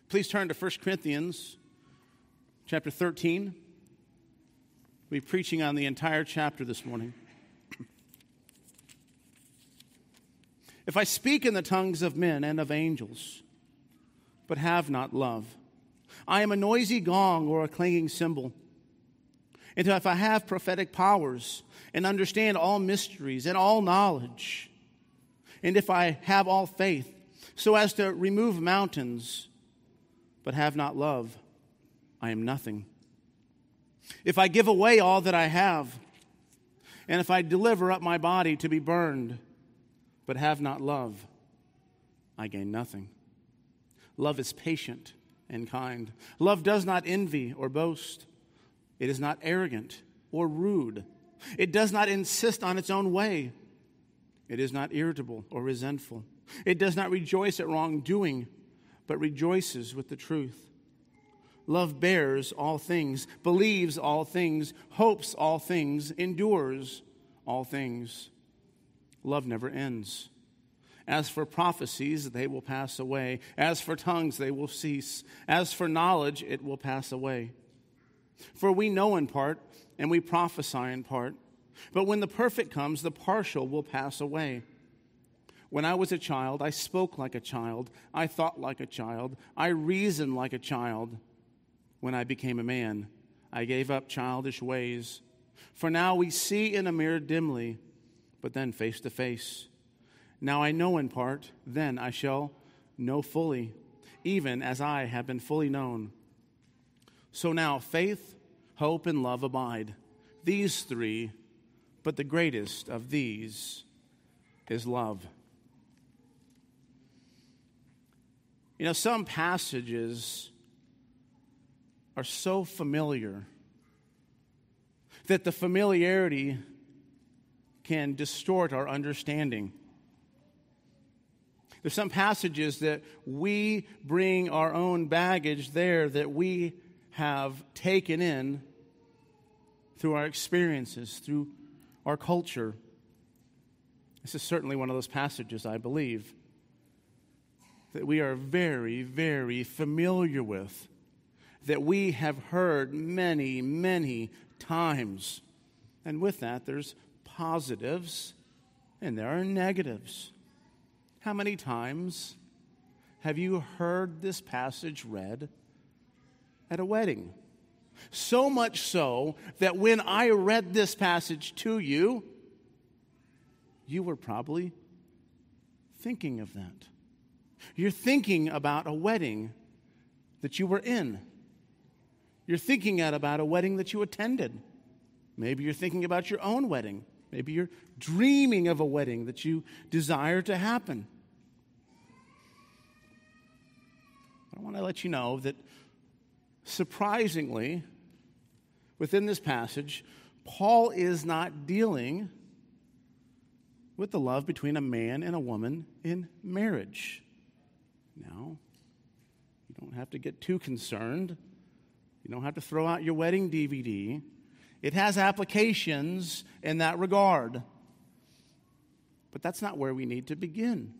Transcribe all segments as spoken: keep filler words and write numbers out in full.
Please turn to First Corinthians chapter thirteen. We'll be preaching on the entire chapter this morning. If I speak in the tongues of men and of angels, but have not love, I am a noisy gong or a clanging cymbal. And if I have prophetic powers and understand all mysteries and all knowledge, and if I have all faith so as to remove mountains, but have not love, I am nothing. If I give away all that I have, and if I deliver up my body to be burned, but have not love, I gain nothing. Love is patient and kind. Love does not envy or boast. It is not arrogant or rude. It does not insist on its own way. It is not irritable or resentful. It does not rejoice at wrongdoing, but rejoices with the truth. Love bears all things, believes all things, hopes all things, endures all things. Love never ends. As for prophecies, they will pass away. As for tongues, they will cease. As for knowledge, it will pass away. For we know in part, and we prophesy in part. But when the perfect comes, the partial will pass away. When I was a child, I spoke like a child. I thought like a child. I reasoned like a child. When I became a man, I gave up childish ways. For now we see in a mirror dimly, but then face to face. Now I know in part, then I shall know fully, even as I have been fully known. So now faith, hope, and love abide. These three, but the greatest of these is love. You know, some passages are so familiar that the familiarity can distort our understanding. There's some passages that we bring our own baggage there that we have taken in through our experiences, through our culture. This is certainly one of those passages, I believe, that we are very, very familiar with, that we have heard many, many times. And with that, there's positives and there are negatives. How many times have you heard this passage read at a wedding? So much so that when I read this passage to you, you were probably thinking of that. You're thinking about a wedding that you were in. You're thinking about a wedding that you attended. Maybe you're thinking about your own wedding. Maybe you're dreaming of a wedding that you desire to happen. I want to let you know that surprisingly, within this passage, Paul is not dealing with the love between a man and a woman in marriage. Now, you don't have to get too concerned. You don't have to throw out your wedding D V D. It has applications in that regard. But that's not where we need to begin.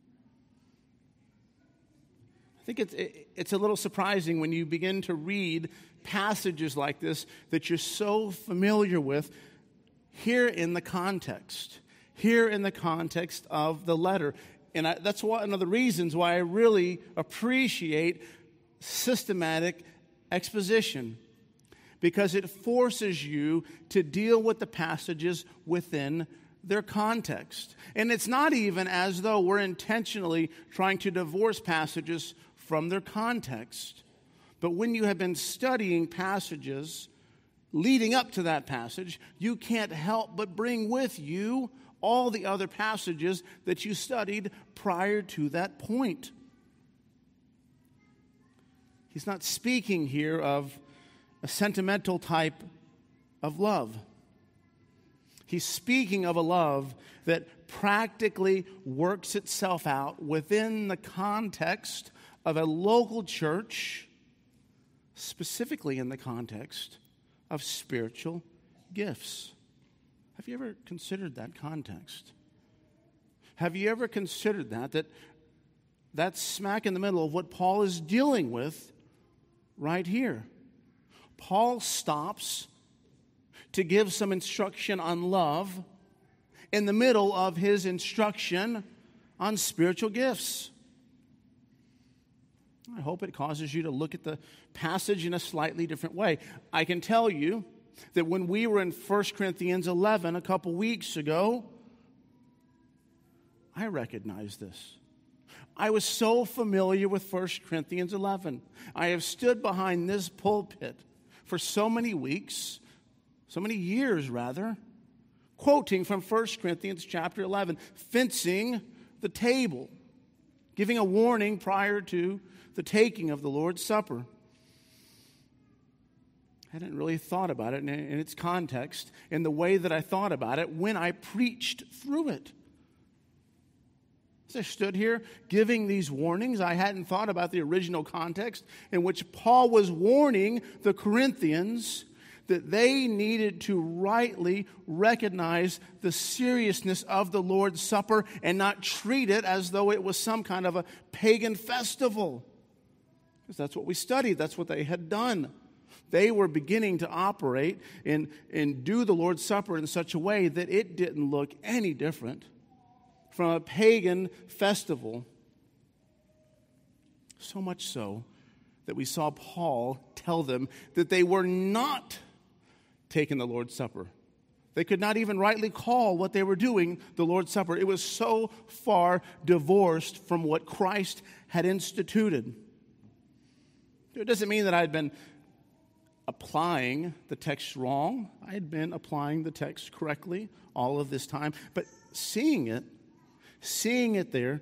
I think it's, it's a little surprising when you begin to read passages like this that you're so familiar with here in the context, here in the context of the letter. And I, that's one of the reasons why I really appreciate systematic exposition, because it forces you to deal with the passages within their context. And it's not even as though we're intentionally trying to divorce passages from their context. But when you have been studying passages leading up to that passage, you can't help but bring with you all the other passages that you studied prior to that point. He's not speaking here of a sentimental type of love. He's speaking of a love that practically works itself out within the context of a local church, specifically in the context of spiritual gifts. Have you ever considered that context? Have you ever considered that, that That's smack in the middle of what Paul is dealing with right here. Paul stops to give some instruction on love in the middle of his instruction on spiritual gifts. I hope it causes you to look at the passage in a slightly different way. I can tell you that when we were in First Corinthians eleven a couple weeks ago, I recognized this. I was so familiar with First Corinthians eleven. I have stood behind this pulpit for so many weeks, so many years rather, quoting from First Corinthians chapter eleven, fencing the table, giving a warning prior to the taking of the Lord's Supper. I hadn't really thought about it in, in its context, in the way that I thought about it when I preached through it. As I stood here giving these warnings, I hadn't thought about the original context in which Paul was warning the Corinthians that they needed to rightly recognize the seriousness of the Lord's Supper and not treat it as though it was some kind of a pagan festival. Because that's what we studied. That's what they had done. They were beginning to operate and, and do the Lord's Supper in such a way that it didn't look any different from a pagan festival. So much so that we saw Paul tell them that they were not taking the Lord's Supper. They could not even rightly call what they were doing the Lord's Supper. It was so far divorced from what Christ had instituted. It doesn't mean that I had been applying the text wrong. I had been applying the text correctly all of this time. But seeing it, seeing it there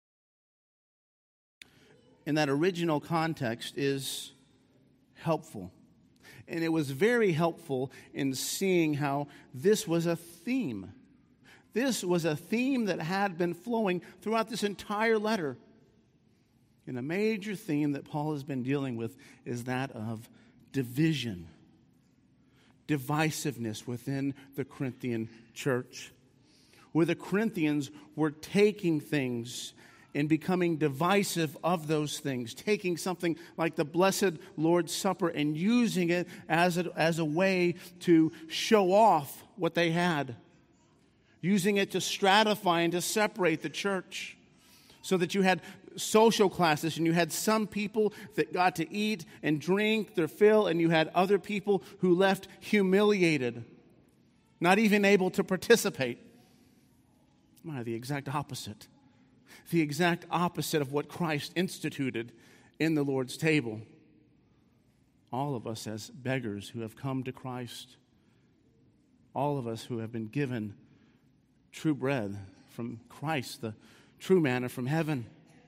in that original context is helpful. And it was very helpful in seeing how this was a theme. This was a theme that had been flowing throughout this entire letter. And a major theme that Paul has been dealing with is that of division, divisiveness within the Corinthian church, where the Corinthians were taking things and becoming divisive of those things, taking something like the blessed Lord's Supper and using it as a, as a way to show off what they had, using it to stratify and to separate the church, so that you had social classes, and you had some people that got to eat and drink their fill, and you had other people who left humiliated, not even able to participate. My, the exact opposite. The exact opposite of what Christ instituted in the Lord's table. All of us as beggars who have come to Christ, all of us who have been given true bread from Christ, the true manna from heaven.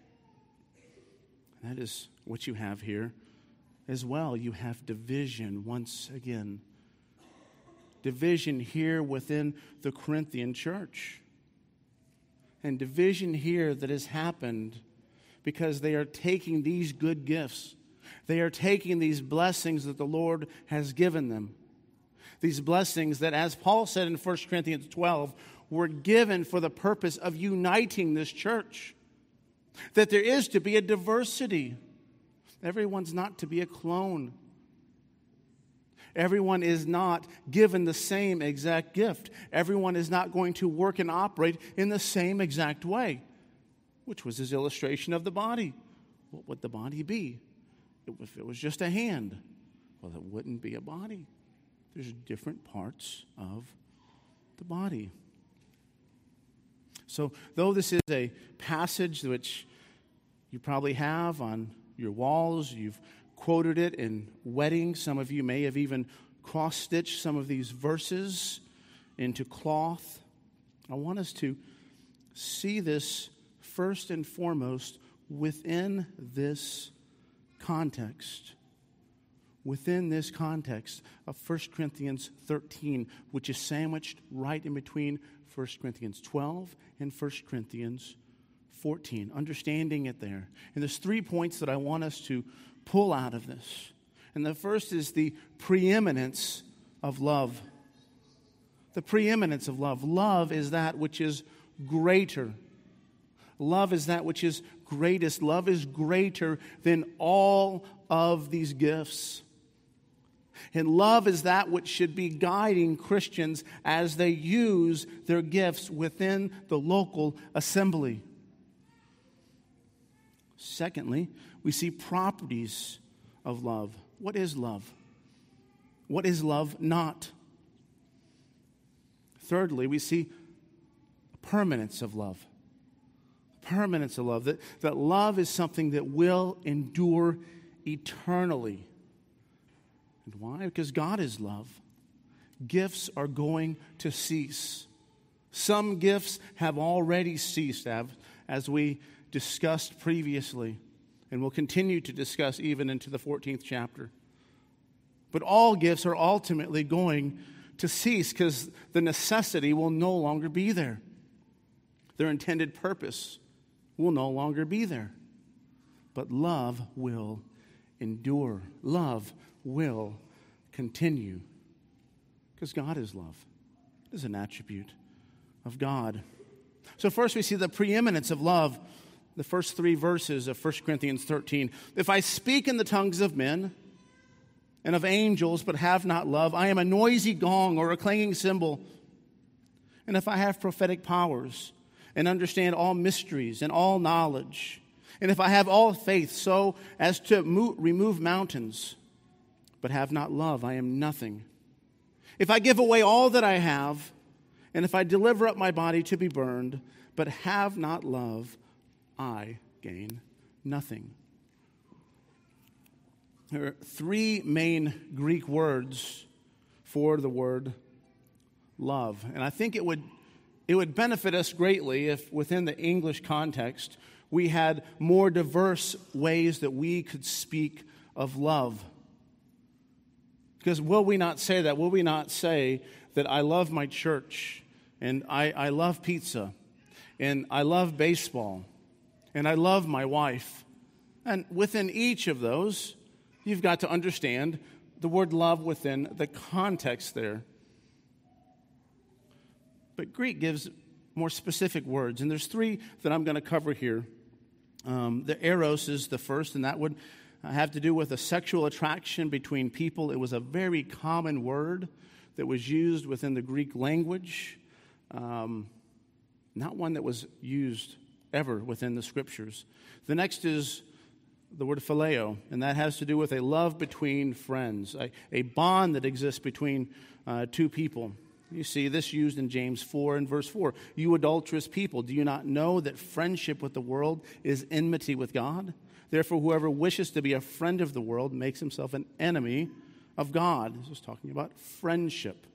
That is what you have here as well. You have division once again. Division here within the Corinthian church. And division here that has happened because they are taking these good gifts. They are taking these blessings that the Lord has given them. These blessings that, as Paul said in First Corinthians twelve, were given for the purpose of uniting this church. That there is to be a diversity. Everyone's not to be a clone. Everyone is not given the same exact gift. Everyone is not going to work and operate in the same exact way, which was his illustration of the body. What would the body be? If it was just a hand, well, it wouldn't be a body. There's different parts of the body. So, though this is a passage which you probably have on your walls, you've quoted it in weddings. Some of you may have even cross-stitched some of these verses into cloth. I want us to see this first and foremost within this context. Within this context of First Corinthians thirteen, which is sandwiched right in between First Corinthians twelve and First Corinthians fourteen. Understanding it there. And there's three points that I want us to pull out of this. And the first is the preeminence of love. The preeminence of love. Love is that which is greater. love is that which is greatest. Love is greater than all of these gifts. And love is that which should be guiding Christians as they use their gifts within the local assembly. Secondly, we see properties of love. What is love? What is love not? Thirdly, we see permanence of love. Permanence of love. That, that love is something that will endure eternally. And why? Because God is love. Gifts are going to cease. Some gifts have already ceased, as we discussed previously, and will continue to discuss even into the fourteenth chapter. But all gifts are ultimately going to cease because the necessity will no longer be there. Their intended purpose will no longer be there. But love will endure. Love will continue because God is love. It is an attribute of God. So first we see the preeminence of love. The first three verses of First Corinthians thirteen. If I speak in the tongues of men and of angels, but have not love, I am a noisy gong or a clanging cymbal. And if I have prophetic powers and understand all mysteries and all knowledge, and if I have all faith so as to move, remove mountains, but have not love, I am nothing. If I give away all that I have, and if I deliver up my body to be burned, but have not love, I gain nothing. There are three main Greek words for the word love. And I think it would it would benefit us greatly if within the English context we had more diverse ways that we could speak of love. Because will we not say that? Will we not say that I love my church, and I, I love pizza, and I love baseball, and I love my wife? And within each of those, you've got to understand the word love within the context there. But Greek gives more specific words, and there's three that I'm going to cover here. Um, the eros is the first, and that would have to do with a sexual attraction between people. It was a very common word that was used within the Greek language, um, not one that was used ever within the Scriptures. The next is the word phileo, and that has to do with a love between friends, a, a bond that exists between uh, two people. You see this used in James four and verse four. You adulterous people, do you not know that friendship with the world is enmity with God? Therefore, whoever wishes to be a friend of the world makes himself an enemy of God. This is talking about friendship.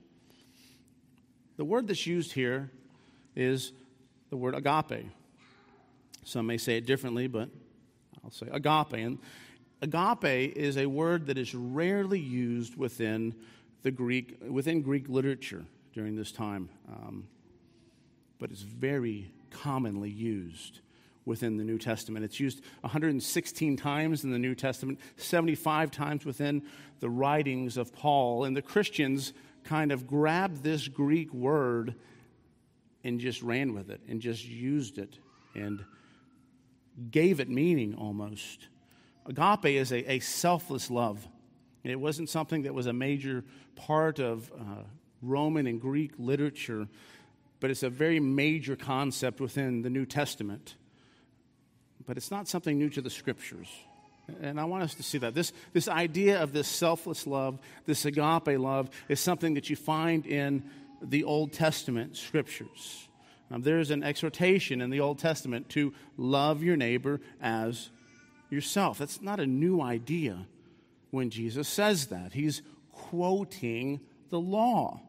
The word that's used here is the word agape. Some may say it differently, but I'll say agape. And agape is a word that is rarely used within the Greek, within Greek literature during this time, um, but it's very commonly used within the New Testament. It's used one hundred sixteen times in the New Testament, seventy-five times within the writings of Paul. And the Christians kind of grabbed this Greek word and just ran with it and just used it and gave it meaning almost. Agape is a, a selfless love. It wasn't something that was a major part of uh, Roman and Greek literature, but it's a very major concept within the New Testament. But it's not something new to the Scriptures. And I want us to see that. This, this idea of this selfless love, this agape love, is something that you find in the Old Testament Scriptures. Um, there's an exhortation in the Old Testament to love your neighbor as yourself. That's not a new idea when Jesus says that. He's quoting the law.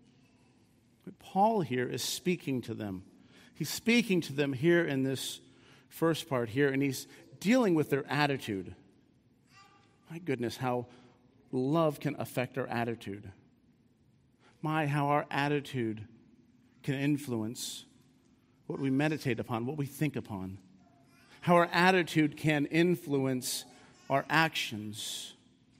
But Paul here is speaking to them. He's speaking to them here in this first part here, and he's dealing with their attitude. My goodness, how love can affect our attitude. My, how our attitude can influence what we meditate upon, what we think upon. How our attitude can influence our actions.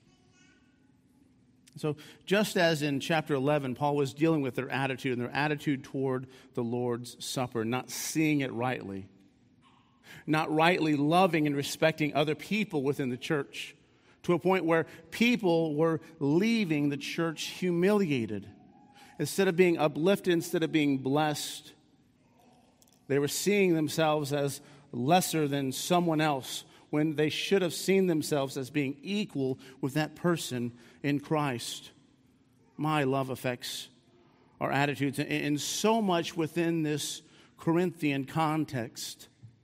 So just as in chapter eleven, Paul was dealing with their attitude and their attitude toward the Lord's Supper, not seeing it rightly. not rightly loving and respecting other people within the church, to a point where people were leaving the church humiliated. Instead of being uplifted, instead of being blessed, they were seeing themselves as lesser than someone else when they should have seen themselves as being equal with that person in Christ. My love affects our attitudes, and so much within this Corinthian context.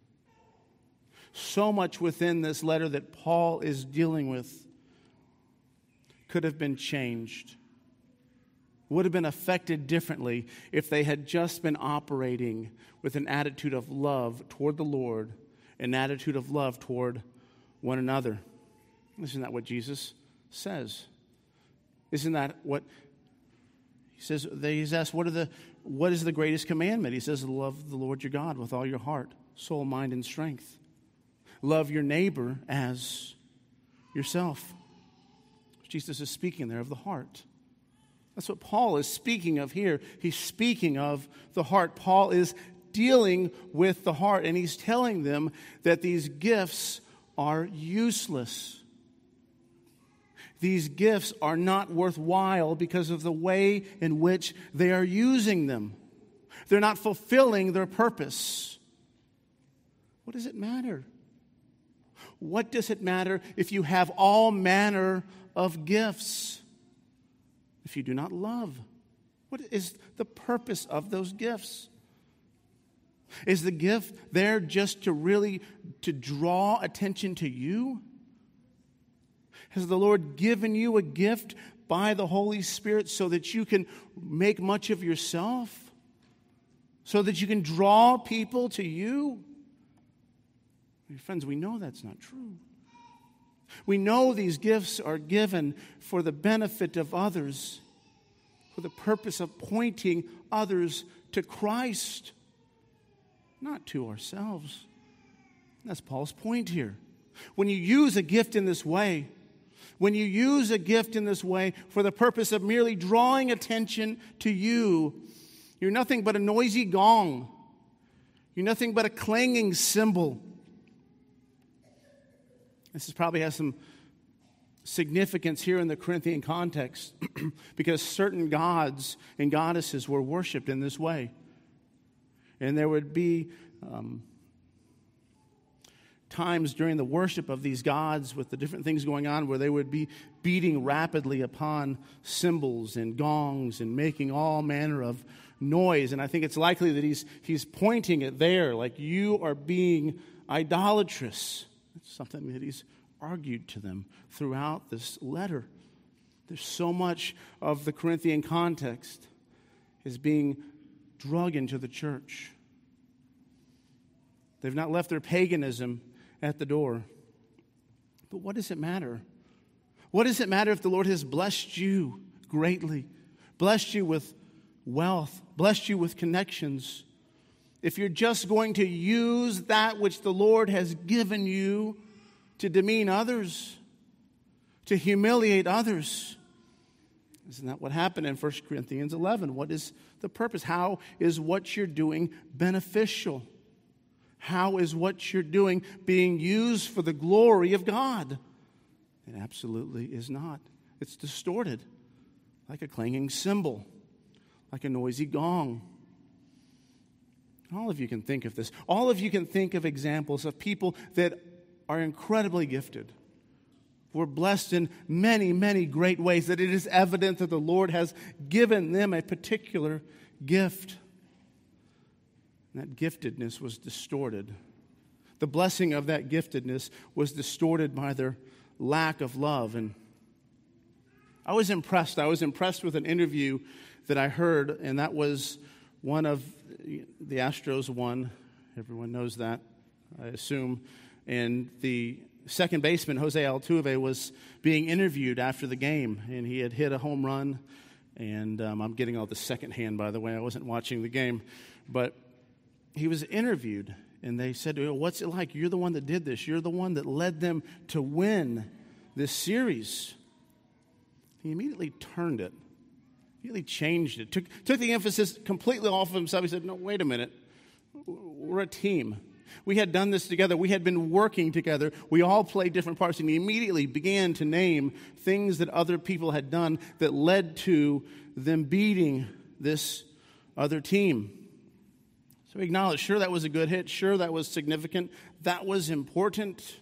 So much within this letter that Paul is dealing with could have been changed, would have been affected differently if they had just been operating with an attitude of love toward the Lord, an attitude of love toward one another. Isn't that what Jesus says? Isn't that what he says? He's asked, what are the what is the greatest commandment? He says, love the Lord your God with all your heart, soul, mind, and strength. Love your neighbor as yourself. Jesus is speaking there of the heart. That's what Paul is speaking of here. He's speaking of the heart. Paul is dealing with the heart, and he's telling them that these gifts are useless. These gifts are not worthwhile because of the way in which they are using them. They're not fulfilling their purpose. What does it matter? What does it matter if you have all manner of gifts if you do not love? What is the purpose of those gifts? Is the gift there just to really to draw attention to you? Has the Lord given you a gift by the Holy Spirit so that you can make much of yourself? So that you can draw people to you? Friends, we know that's not true. We know these gifts are given for the benefit of others, for the purpose of pointing others to Christ, not to ourselves. That's Paul's point here. When you use a gift in this way, when you use a gift in this way for the purpose of merely drawing attention to you, you're nothing but a noisy gong. You're nothing but a clanging cymbal. This is probably has some significance here in the Corinthian context because certain gods and goddesses were worshipped in this way. And there would be um, times during the worship of these gods with the different things going on where they would be beating rapidly upon cymbals and gongs and making all manner of noise. And I think it's likely that he's, he's pointing it there, like you are being idolatrous. It's something that he's argued to them throughout this letter. There's so much of the Corinthian context is being drug into the church. They've not left their paganism at the door. But what does it matter? What does it matter if the Lord has blessed you greatly, blessed you with wealth, blessed you with connections? If you're just going to use that which the Lord has given you to demean others, to humiliate others. Isn't that what happened in First Corinthians eleven? What is the purpose? How is what you're doing beneficial? How is what you're doing being used for the glory of God? It absolutely is not. It's distorted, like a clanging cymbal, like a noisy gong. All of you can think of this. All of you can think of examples of people that are incredibly gifted. We're blessed in many, many great ways, that it is evident that the Lord has given them a particular gift. And that giftedness was distorted. The blessing of that giftedness was distorted by their lack of love. And I was impressed. I was impressed with an interview that I heard, and that was one of the Astros won. Everyone knows that, I assume. And the second baseman, Jose Altuve, was being interviewed after the game, and he had hit a home run. And um, I'm getting all the second hand, by the way. I wasn't watching the game. But he was interviewed, and they said, what's it like? You're the one that did this. You're the one that led them to win this series. He immediately turned it, immediately changed it, took, took the emphasis completely off of himself. He said, no, wait a minute. We're a team. We had done this together. We had been working together. We all played different parts, and he immediately began to name things that other people had done that led to them beating this other team. So we acknowledge, sure, that was a good hit. Sure, that was significant. That was important.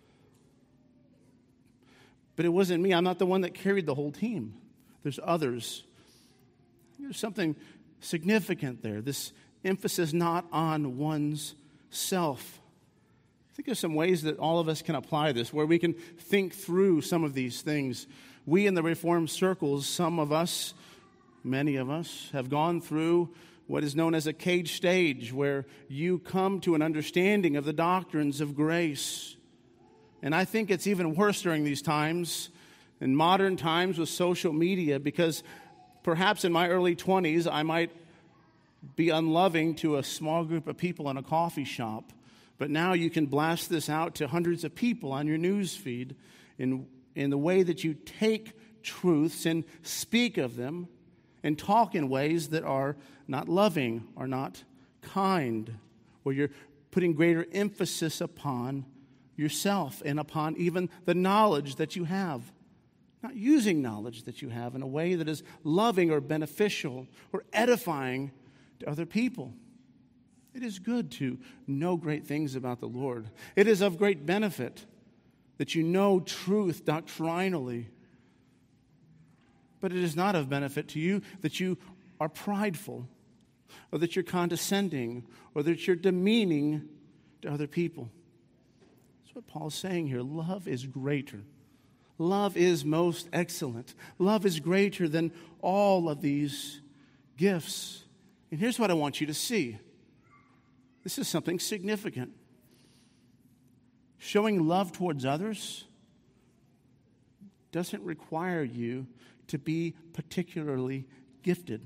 But it wasn't me. I'm not the one that carried the whole team. There's others. There's something significant there. This emphasis not on one's self. I think there's some ways that all of us can apply this, where we can think through some of these things. We in the Reformed circles, some of us, many of us, have gone through what is known as a cage stage, where you come to an understanding of the doctrines of grace. And I think it's even worse during these times, in modern times with social media, because perhaps in my early twenties, I might be unloving to a small group of people in a coffee shop. But now you can blast this out to hundreds of people on your news feed in, in the way that you take truths and speak of them and talk in ways that are not loving or not kind, where you're putting greater emphasis upon yourself and upon even the knowledge that you have. Not using knowledge that you have in a way that is loving or beneficial or edifying to other people. It is good to know great things about the Lord. It is of great benefit that you know truth doctrinally. But it is not of benefit to you that you are prideful, or that you're condescending, or that you're demeaning to other people. That's what Paul's saying here. Love is greater. Love is most excellent. Love is greater than all of these gifts. And here's what I want you to see. This is something significant. Showing love towards others doesn't require you to be particularly gifted.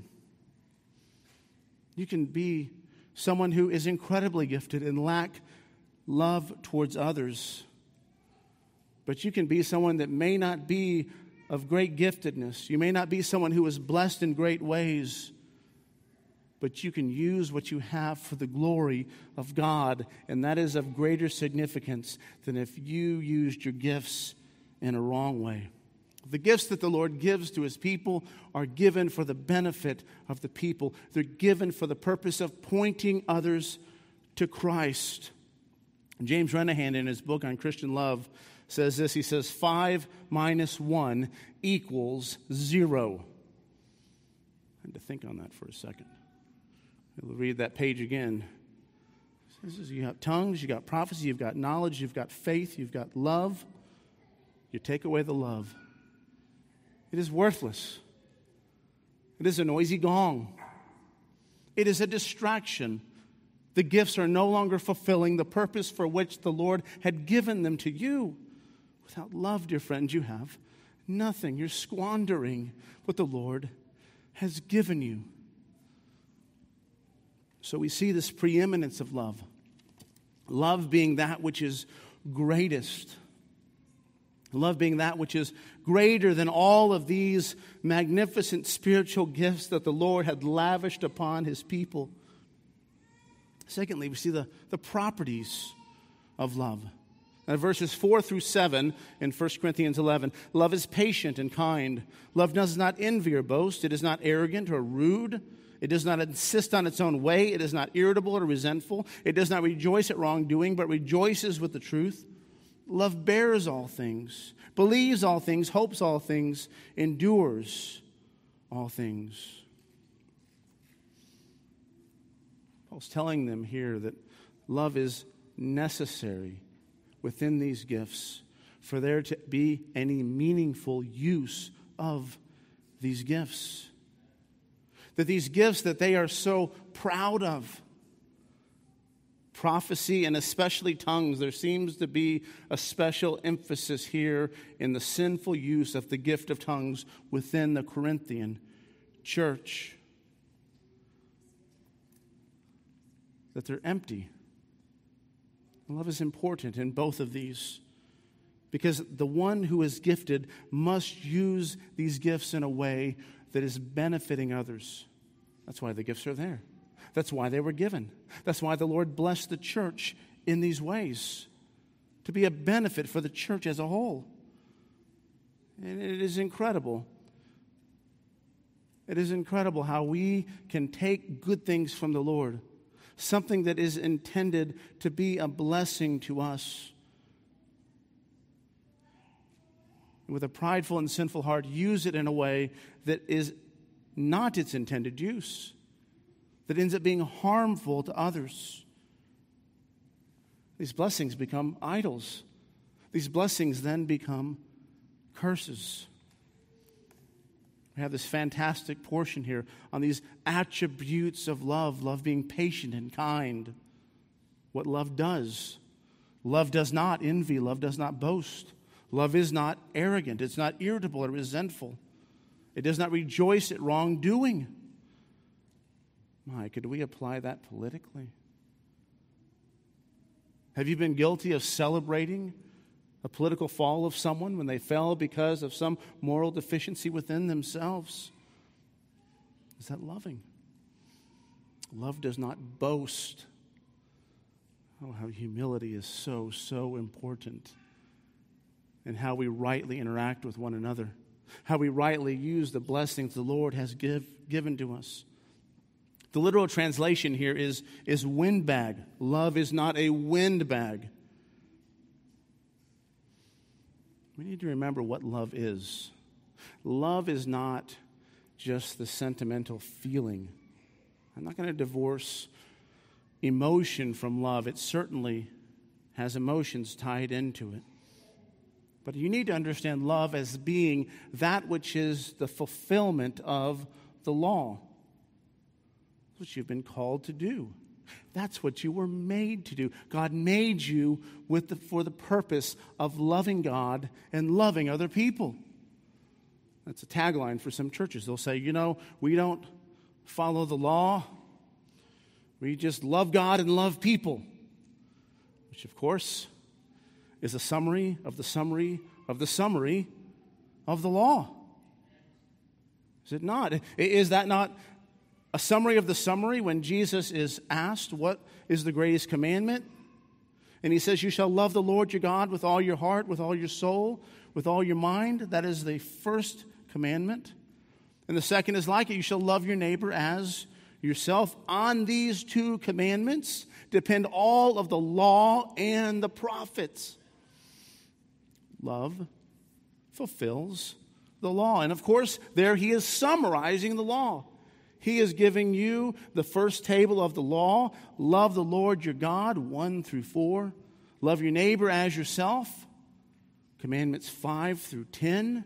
You can be someone who is incredibly gifted and lack love towards others. But you can be someone that may not be of great giftedness. You may not be someone who is blessed in great ways. But you can use what you have for the glory of God. And that is of greater significance than if you used your gifts in a wrong way. The gifts that the Lord gives to his people are given for the benefit of the people. They're given for the purpose of pointing others to Christ. James Renahan, in his book on Christian love, says this. He says, five minus one equals zero. I had to think on that for a second. We'll read that page again. It says you got tongues, you got prophecy, you've got knowledge, you've got faith, you've got love. You take away the love. It is worthless. It is a noisy gong. It is a distraction. The gifts are no longer fulfilling the purpose for which the Lord had given them to you. Without love, dear friends, you have nothing. You're squandering what the Lord has given you. So we see this preeminence of love. Love being that which is greatest. Love being that which is greater than all of these magnificent spiritual gifts that the Lord had lavished upon his people. Secondly, we see the, the properties of love. Now, verses four through seven in First Corinthians eleven, love is patient and kind. Love does not envy or boast. It is not arrogant or rude. It does not insist on its own way. It is not irritable or resentful. It does not rejoice at wrongdoing, but rejoices with the truth. Love bears all things, believes all things, hopes all things, endures all things. Paul's telling them here that love is necessary within these gifts for there to be any meaningful use of these gifts. That these gifts that they are so proud of, prophecy and especially tongues, there seems to be a special emphasis here in the sinful use of the gift of tongues within the Corinthian church. That they're empty. Love is important in both of these because the one who is gifted must use these gifts in a way that is benefiting others. That's why the gifts are there. That's why they were given. That's why the Lord blessed the church in these ways, to be a benefit for the church as a whole. And it is incredible. It is incredible how we can take good things from the Lord, something that is intended to be a blessing to us, and with a prideful and sinful heart, use it in a way that is not its intended use, that ends up being harmful to others. These blessings become idols. These blessings then become curses. We have this fantastic portion here on these attributes of love, love being patient and kind. What love does. Love does not envy. Love does not boast. Love is not arrogant. It's not irritable or resentful. It does not rejoice at wrongdoing. My, could we apply that politically? Have you been guilty of celebrating a political fall of someone when they fell because of some moral deficiency within themselves? Is that loving? Love does not boast. Oh, how humility is so, so important. And how we rightly interact with one another. How we rightly use the blessings the Lord has give, given to us. The literal translation here is, is windbag. Love is not a windbag. We need to remember what love is. Love is not just the sentimental feeling. I'm not going to divorce emotion from love. It certainly has emotions tied into it. But you need to understand love as being that which is the fulfillment of the law. That's what you've been called to do. That's what you were made to do. God made you with the, for the purpose of loving God and loving other people. That's a tagline for some churches. They'll say, you know, we don't follow the law. We just love God and love people. Which, of course, is a summary of the summary of the summary of the law. Is it not? Is that not a summary of the summary when Jesus is asked what is the greatest commandment? And he says, you shall love the Lord your God with all your heart, with all your soul, with all your mind. That is the first commandment. And the second is like it. You shall love your neighbor as yourself. On these two commandments depend all of the law and the prophets. Love fulfills the law. And of course, there he is summarizing the law. He is giving you the first table of the law. Love the Lord your God, one through four. Love your neighbor as yourself. Commandments five through ten.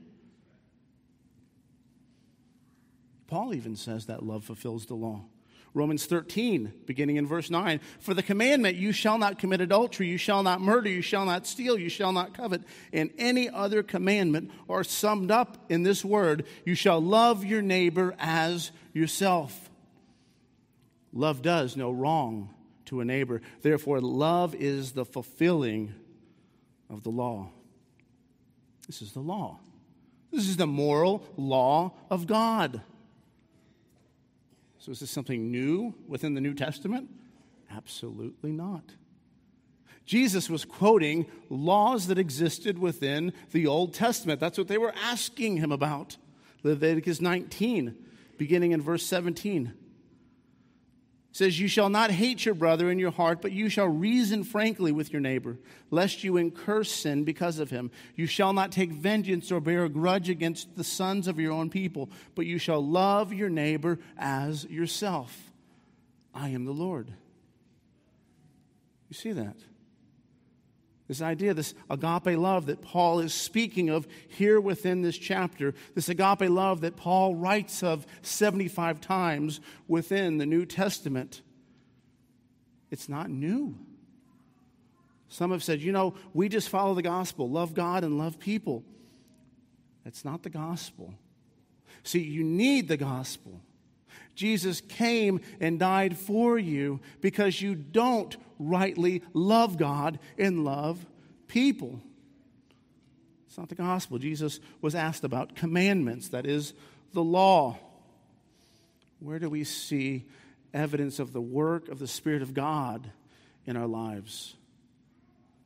Paul even says that love fulfills the law. Romans thirteen, beginning in verse nine. For the commandment, you shall not commit adultery, you shall not murder, you shall not steal, you shall not covet, and any other commandment are summed up in this word, you shall love your neighbor as yourself. Love does no wrong to a neighbor. Therefore, love is the fulfilling of the law. This is the law. This is the moral law of God. So is this something new within the New Testament? Absolutely not. Jesus was quoting laws that existed within the Old Testament. That's what they were asking him about. Leviticus nineteen, beginning in verse seventeen. It says, you shall not hate your brother in your heart, but you shall reason frankly with your neighbor, lest you incur sin because of him. You shall not take vengeance or bear a grudge against the sons of your own people, but you shall love your neighbor as yourself. I am the Lord. You see that? This idea, this agape love that Paul is speaking of here within this chapter, this agape love that Paul writes of seventy-five times within the New Testament, it's not new. Some have said, you know, we just follow the gospel, love God and love people. That's not the gospel. See, you need the gospel. Jesus came and died for you because you don't rightly love God and love people. It's not the gospel. Jesus was asked about commandments, that is, the law. Where do we see evidence of the work of the Spirit of God in our lives?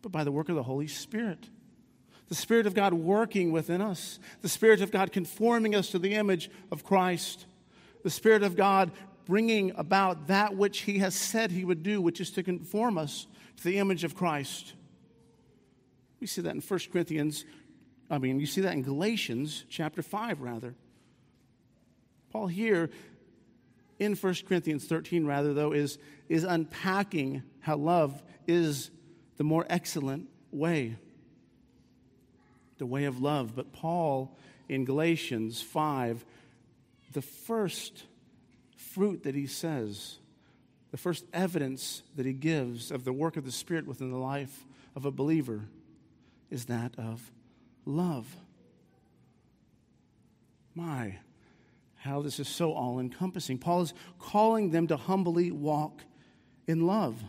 but by the work of the Holy Spirit. The Spirit of God working within us. The Spirit of God conforming us to the image of Christ. The Spirit of God bringing about that which He has said He would do, which is to conform us to the image of Christ. We see that in First Corinthians, I mean, you see that in Galatians chapter five, rather. Paul here in First Corinthians thirteen, rather, though, is, is unpacking how love is the more excellent way. The way of love. But Paul in Galatians five, the first fruit that he says, the first evidence that he gives of the work of the Spirit within the life of a believer is that of love. My, how this is so all-encompassing. Paul is calling them to humbly walk in love.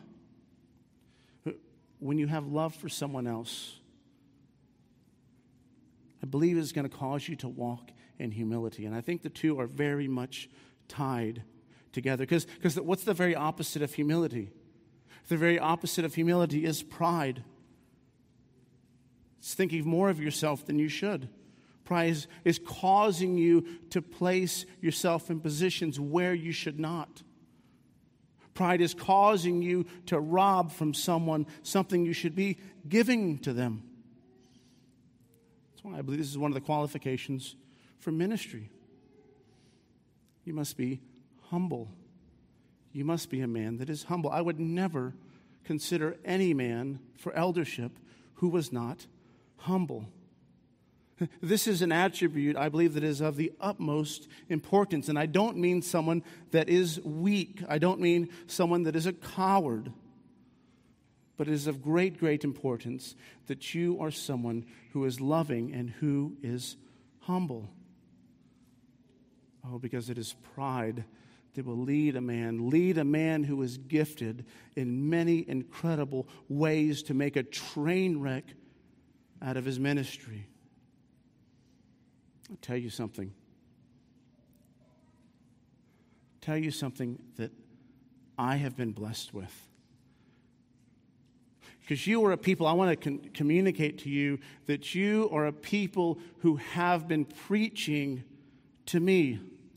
When you have love for someone else, I believe it's going to cause you to walk in humility. And I think the two are very much tied together. Because because what's the very opposite of humility? The very opposite of humility is pride. It's thinking more of yourself than you should. Pride is, is causing you to place yourself in positions where you should not. Pride is causing you to rob from someone something you should be giving to them. That's why I believe this is one of the qualifications for ministry. You must be humble. You must be a man that is humble. I would never consider any man for eldership who was not humble. This is an attribute, I believe, that is of the utmost importance. And I don't mean someone that is weak. I don't mean someone that is a coward. But it is of great, great importance that you are someone who is loving and who is humble. Oh, because it is pride that will lead a man, lead a man who is gifted in many incredible ways to make a train wreck out of his ministry. I'll tell you something. Tell you something that I have been blessed with. Because you are a people, I want to con- communicate to you that you are a people who have been preaching to me.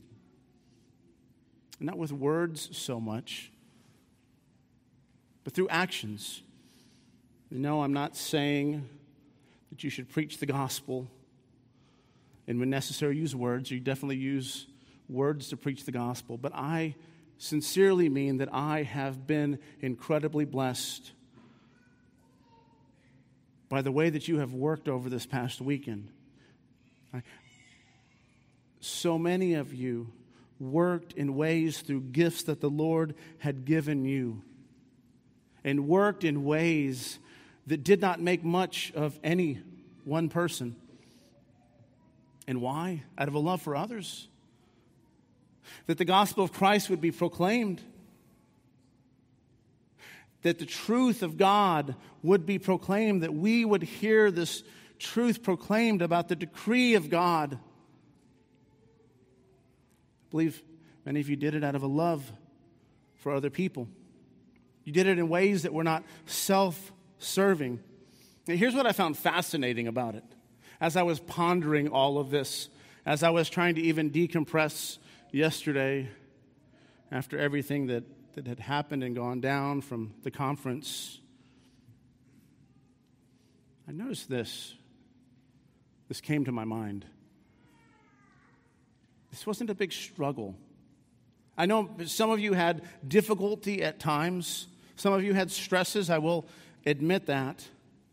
Not with words so much, but through actions. No, I'm not saying that you should preach the gospel and when necessary use words. You definitely use words to preach the gospel. But I sincerely mean that I have been incredibly blessed by the way that you have worked over this past weekend. I, so many of you worked in ways through gifts that the Lord had given you, and worked in ways that did not make much of any one person. And why? Out of a love for others. That the gospel of Christ would be proclaimed. That the truth of God would be proclaimed. That we would hear this truth proclaimed about the decree of God. I believe many of you did it out of a love for other people. You did it in ways that were not self-serving. And here's what I found fascinating about it. As I was pondering all of this, as I was trying to even decompress yesterday after everything that, that had happened and gone down from the conference, I noticed this. This came to my mind. This wasn't a big struggle. I know some of you had difficulty at times. Some of you had stresses, I will admit that.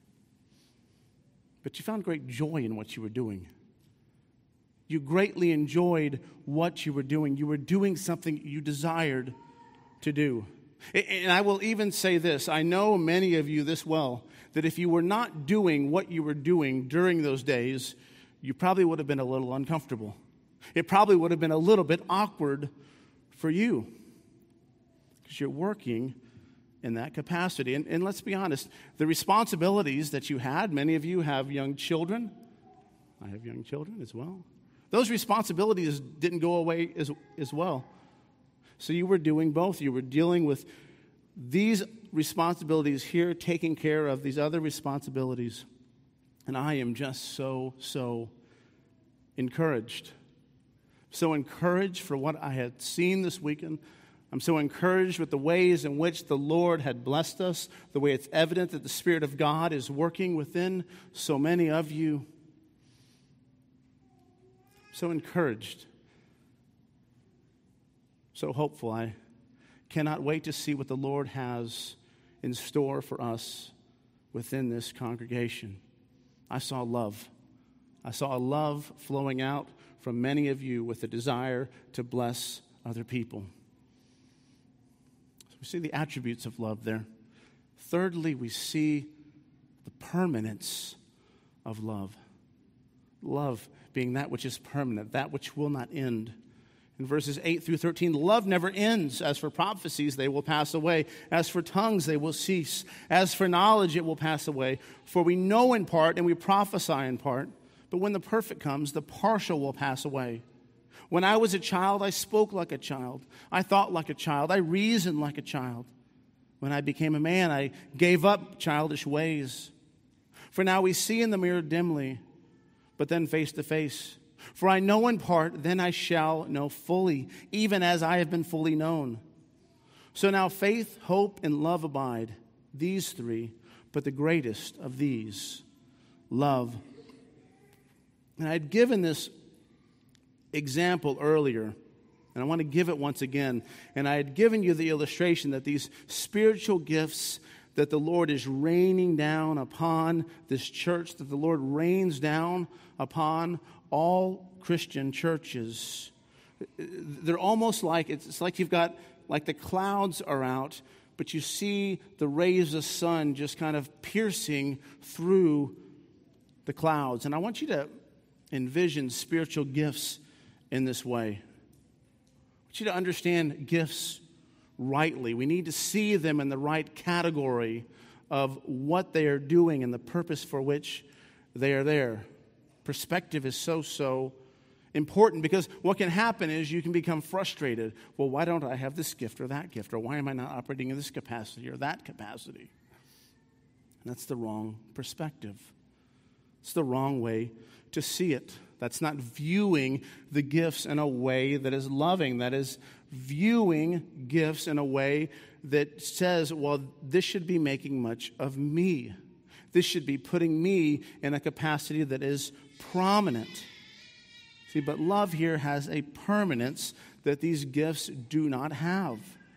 But you found great joy in what you were doing. You greatly enjoyed what you were doing. You were doing something you desired to do. And I will even say this. I know many of you this well, that if you were not doing what you were doing during those days, you probably would have been a little uncomfortable. It probably would have been a little bit awkward for you because you're working in that capacity. And, and let's be honest, the responsibilities that you had, many of you have young children. I have young children as well. Those responsibilities didn't go away as, as well. So you were doing both. You were dealing with these responsibilities here, taking care of these other responsibilities. And I am just so, so encouraged. So encouraged for what I had seen this weekend. I'm so encouraged with the ways in which the Lord had blessed us, the way it's evident that the Spirit of God is working within so many of you. So encouraged. So hopeful. I cannot wait to see what the Lord has in store for us within this congregation. I saw love. I saw a love flowing out from many of you with a desire to bless other people. So we see the attributes of love there. Thirdly, we see the permanence of love. Love being that which is permanent, that which will not end. In verses eight through thirteen, love never ends. As for prophecies, they will pass away. As for tongues, they will cease. As for knowledge, it will pass away. For we know in part and we prophesy in part. But when the perfect comes, the partial will pass away. When I was a child, I spoke like a child. I thought like a child. I reasoned like a child. When I became a man, I gave up childish ways. For now we see in the mirror dimly, but then face to face. For I know in part, then I shall know fully, even as I have been fully known. So now faith, hope, and love abide, these three, but the greatest of these, love. And I had given this example earlier, and I want to give it once again. And I had given you the illustration that these spiritual gifts that the Lord is raining down upon this church, that the Lord rains down upon all Christian churches. They're almost like, it's like you've got, like the clouds are out, but you see the rays of the sun just kind of piercing through the clouds. And I want you to envision spiritual gifts in this way. I want you to understand gifts rightly. We need to see them in the right category of what they are doing and the purpose for which they are there. Perspective is so, so important, because what can happen is you can become frustrated. Well, why don't I have this gift or that gift? Or why am I not operating in this capacity or that capacity? And that's the wrong perspective. It's the wrong way to see it. That's not viewing the gifts in a way that is loving. That is viewing gifts in a way that says, well, this should be making much of me. This should be putting me in a capacity that is prominent. See, but love here has a permanence that these gifts do not have.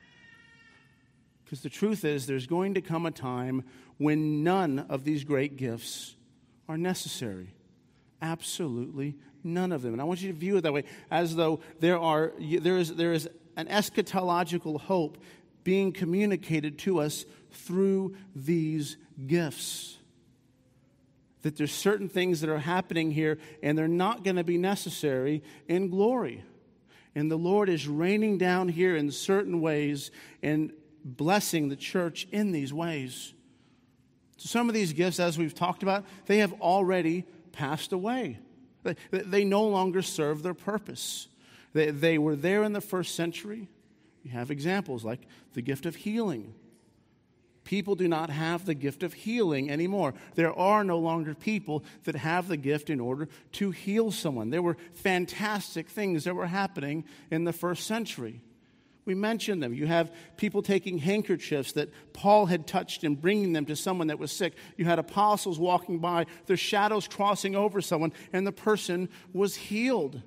Because the truth is, there's going to come a time when none of these great gifts are necessary. Absolutely none of them. And I want you to view it that way, as though there are there is there is an eschatological hope being communicated to us through these gifts. That there's certain things that are happening here, and they're not going to be necessary in glory. And the Lord is raining down here in certain ways and blessing the church in these ways. So some of these gifts, as we've talked about, they have already passed away. They, they no longer serve their purpose. They, they were there in the first century. You have examples like the gift of healing. People do not have the gift of healing anymore. There are no longer people that have the gift in order to heal someone. There were fantastic things that were happening in the first century. We mentioned them. You have people taking handkerchiefs that Paul had touched and bringing them to someone that was sick. You had apostles walking by, their shadows crossing over someone, and the person was healed.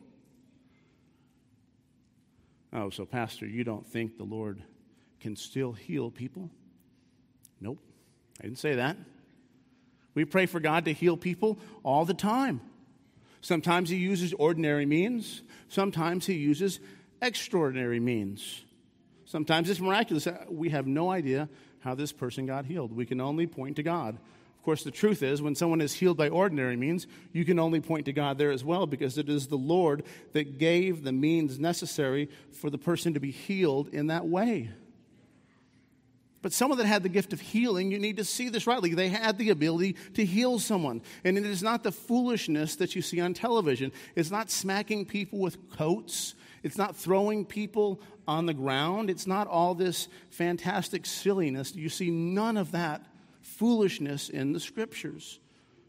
Oh, so Pastor, you don't think the Lord can still heal people? Nope, I didn't say that. We pray for God to heal people all the time. Sometimes he uses ordinary means. Sometimes he uses extraordinary means. Sometimes it's miraculous. We have no idea how this person got healed. We can only point to God. Of course, the truth is, when someone is healed by ordinary means, you can only point to God there as well, because it is the Lord that gave the means necessary for the person to be healed in that way. But someone that had the gift of healing, you need to see this rightly. They had the ability to heal someone. And it is not the foolishness that you see on television. It's not smacking people with coats. It's not throwing people on the ground. It's not all this fantastic silliness. You see none of that foolishness in the Scriptures.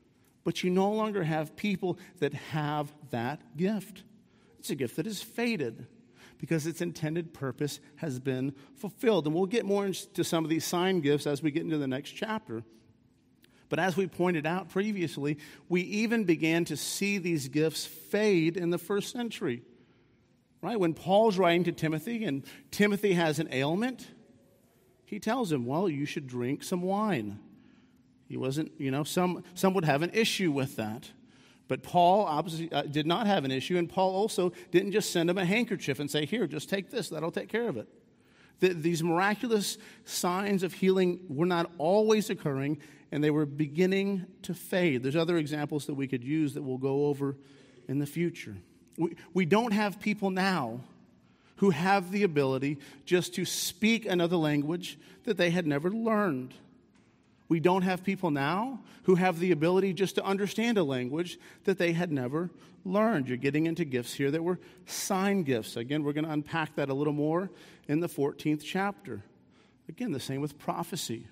But you no longer have people that have that gift. It's a gift that is faded, because its intended purpose has been fulfilled. And we'll get more into some of these sign gifts as we get into the next chapter. But as we pointed out previously, we even began to see these gifts fade in the first century. Right? When Paul's writing to Timothy, and Timothy has an ailment, he tells him, well, you should drink some wine. He wasn't, you know, some, some would have an issue with that. But Paul obviously uh, did not have an issue, and Paul also didn't just send him a handkerchief and say, here, just take this, that'll take care of it. The, these miraculous signs of healing were not always occurring, and they were beginning to fade. There's other examples that we could use that we'll go over in the future. We, we don't have people now who have the ability just to speak another language that they had never learned. We don't have people now who have the ability just to understand a language that they had never learned. You're getting into gifts here that were sign gifts. Again, we're going to unpack that a little more in the fourteenth chapter. Again, the same with prophecy.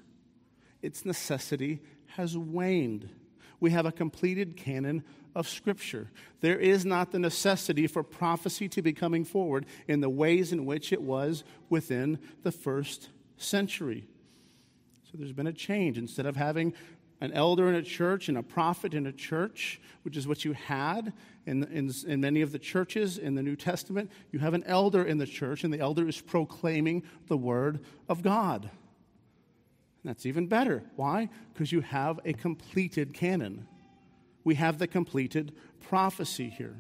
Its necessity has waned. We have a completed canon of Scripture. There is not the necessity for prophecy to be coming forward in the ways in which it was within the first century. So there's been a change. Instead of having an elder in a church and a prophet in a church, which is what you had in, in, in many of the churches in the New Testament, you have an elder in the church, and the elder is proclaiming the Word of God. And that's even better. Why? Because you have a completed canon. We have the completed prophecy here.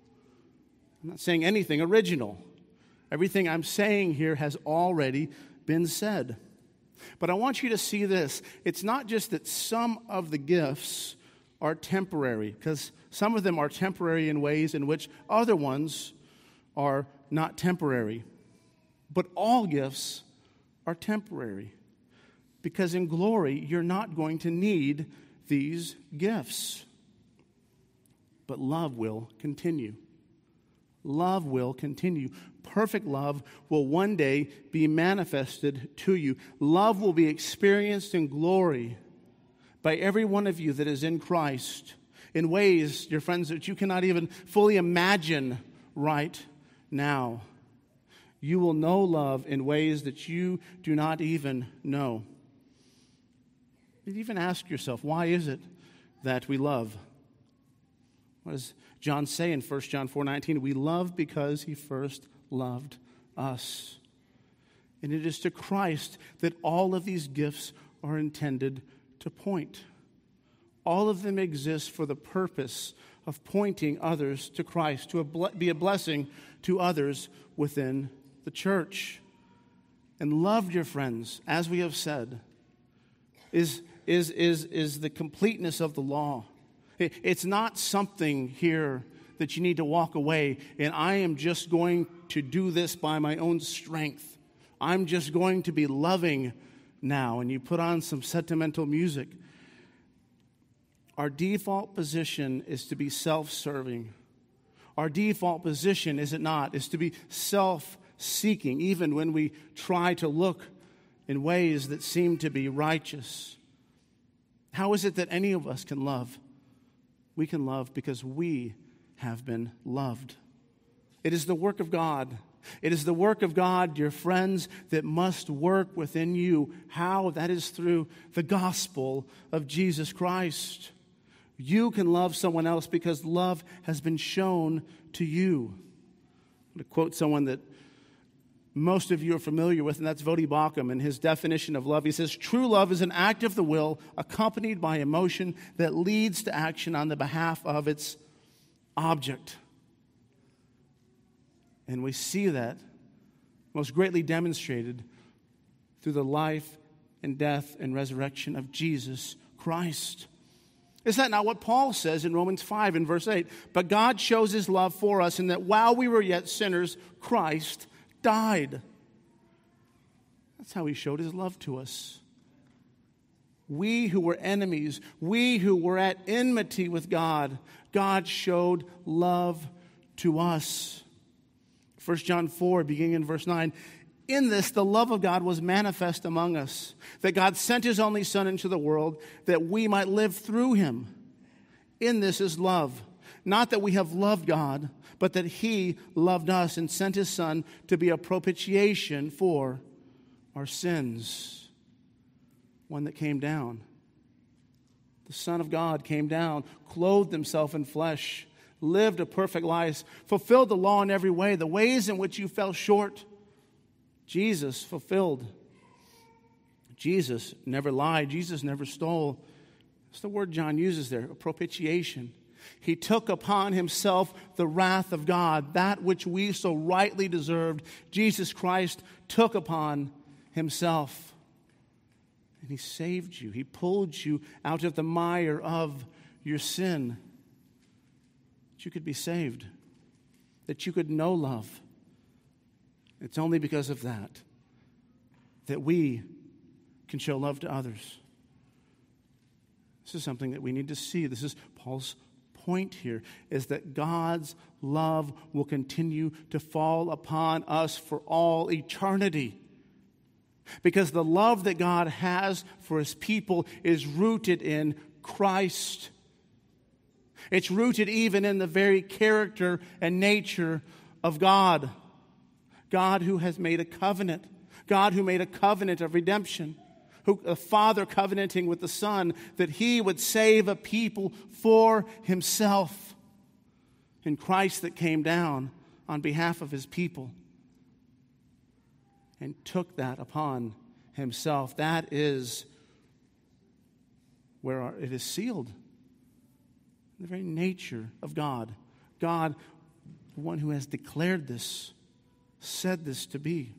I'm not saying anything original. Everything I'm saying here has already been said. But I want you to see this. It's not just that some of the gifts are temporary, because some of them are temporary in ways in which other ones are not temporary. But all gifts are temporary, because in glory, you're not going to need these gifts. But love will continue. Love will continue. Perfect love will one day be manifested to you. Love will be experienced in glory by every one of you that is in Christ in ways, dear friends, that you cannot even fully imagine right now. You will know love in ways that you do not even know. You even ask yourself, why is it that we love? What does John say in First John four nineteen? We love because he first loved us. And it is to Christ that all of these gifts are intended to point. All of them exist for the purpose of pointing others to Christ, to be a blessing to others within the church. And love, dear friends, as we have said, is, is, is, is the completeness of the law. It, it's not something here that you need to walk away, and I am just going to do this by my own strength. I'm just going to be loving now, and you put on some sentimental music. Our default position is to be self-serving. Our default position, is it not, is to be self-seeking, even when we try to look in ways that seem to be righteous. How is it that any of us can love? We can love because we have been loved. It is the work of God. It is the work of God, dear friends, that must work within you. How? That is through the gospel of Jesus Christ. You can love someone else because love has been shown to you. I'm going to quote someone that most of you are familiar with, and that's Voddie Baucham. In his definition of love, he says, true love is an act of the will accompanied by emotion that leads to action on the behalf of its object. And we see that most greatly demonstrated through the life and death and resurrection of Jesus Christ. Is that not what Paul says in Romans five in verse eight? But God shows his love for us in that while we were yet sinners, Christ died. That's how he showed his love to us. We who were enemies, we who were at enmity with God, God showed love to us. First John four, beginning in verse nine, in this the love of God was manifest among us, that God sent his only Son into the world that we might live through him. In this is love, not that we have loved God, but that he loved us and sent his Son to be a propitiation for our sins. One that came down. The Son of God came down, clothed himself in flesh, lived a perfect life, fulfilled the law in every way, the ways in which you fell short. Jesus fulfilled. Jesus never lied. Jesus never stole. That's the word John uses there, a propitiation. He took upon himself the wrath of God, that which we so rightly deserved. Jesus Christ took upon himself. And he saved you. He pulled you out of the mire of your sin. That you could be saved. That you could know love. It's only because of that that we can show love to others. This is something that we need to see. This is Paul's point here, is that God's love will continue to fall upon us for all eternity. Because the love that God has for his people is rooted in Christ. It's rooted even in the very character and nature of God. God who has made a covenant. God who made a covenant of redemption. Who, a Father covenanting with the Son that he would save a people for himself. And Christ that came down on behalf of his people and took that upon himself. That is where our, it is sealed. The very nature of God. God, the one who has declared this, said this to be.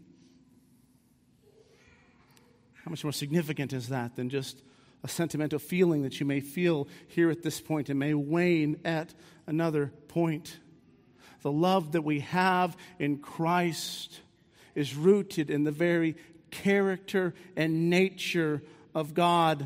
How much more significant is that than just a sentimental feeling that you may feel here at this point and may wane at another point? The love that we have in Christ is rooted in the very character and nature of God.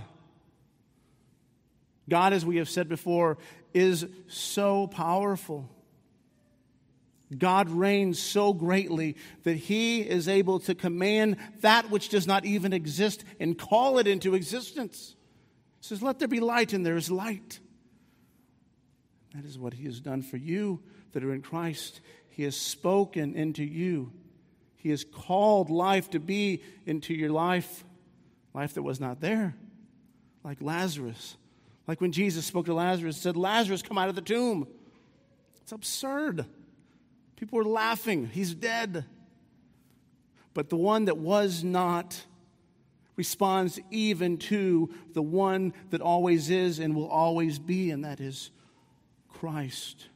God, as we have said before, is so powerful. God reigns so greatly that he is able to command that which does not even exist and call it into existence. He says, let there be light, and there is light. That is what he has done for you that are in Christ. He has spoken into you. He has called life to be into your life, life that was not there, like Lazarus. Like when Jesus spoke to Lazarus and said, Lazarus, come out of the tomb. It's absurd. People were laughing. He's dead. But the one that was not responds even to the one that always is and will always be, and that is Christ.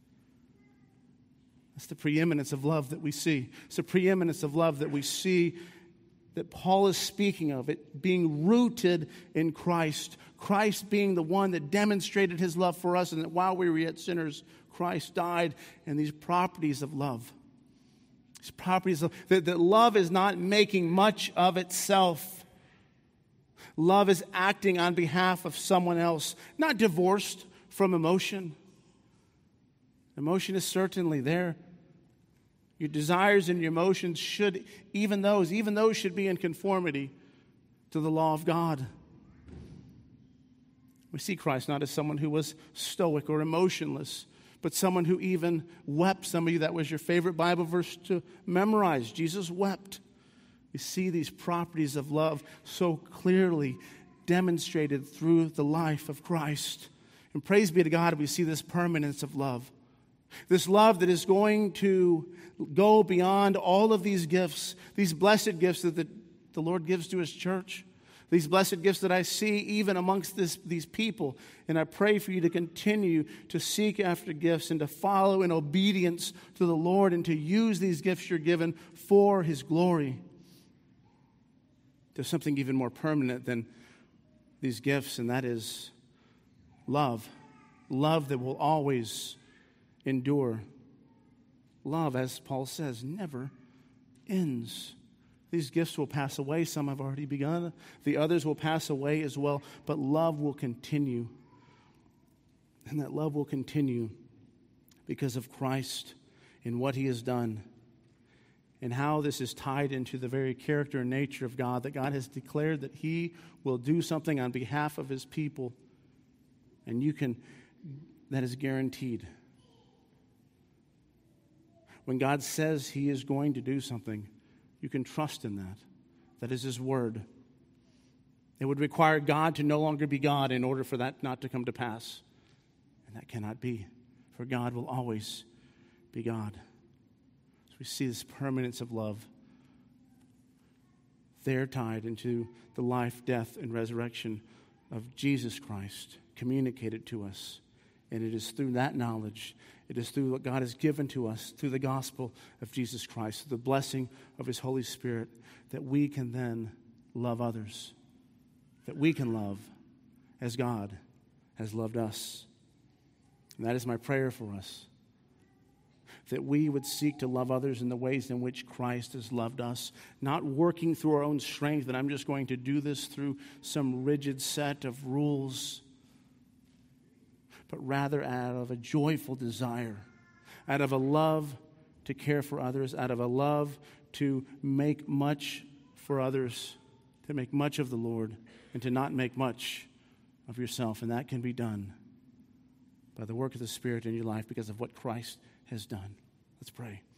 That's the preeminence of love that we see. It's the preeminence of love that we see that Paul is speaking of, it being rooted in Christ. Christ being the one that demonstrated his love for us, and that while we were yet sinners, Christ died. And these properties of love, these properties of that, that love is not making much of itself. Love is acting on behalf of someone else, not divorced from emotion. Emotion is certainly there. Your desires and your emotions should, even those, even those should be in conformity to the law of God. We see Christ not as someone who was stoic or emotionless, but someone who even wept. Some of you, that was your favorite Bible verse to memorize. Jesus wept. We see these properties of love so clearly demonstrated through the life of Christ. And praise be to God, we see this permanence of love. This love that is going to go beyond all of these gifts, these blessed gifts that the, the Lord gives to his church, these blessed gifts that I see even amongst this, these people. And I pray for you to continue to seek after gifts and to follow in obedience to the Lord and to use these gifts you're given for his glory. There's something even more permanent than these gifts, and that is love. Love that will always endure. Love, as Paul says, never ends. These gifts will pass away. Some have already begun. The others will pass away as well. But love will continue. And that love will continue because of Christ and what he has done. And how this is tied into the very character and nature of God. That God has declared that he will do something on behalf of his people. And you can, that is guaranteed. When God says he is going to do something, you can trust in that. That is his word. It would require God to no longer be God in order for that not to come to pass. And that cannot be. For God will always be God. So we see this permanence of love. There tied into the life, death, and resurrection of Jesus Christ, communicated to us. And it is through that knowledge, it is through what God has given to us, through the gospel of Jesus Christ, through the blessing of his Holy Spirit, that we can then love others, that we can love as God has loved us. And that is my prayer for us, that we would seek to love others in the ways in which Christ has loved us, not working through our own strength, that I'm just going to do this through some rigid set of rules, but rather out of a joyful desire, out of a love to care for others, out of a love to make much for others, to make much of the Lord, and to not make much of yourself. And that can be done by the work of the Spirit in your life because of what Christ has done. Let's pray.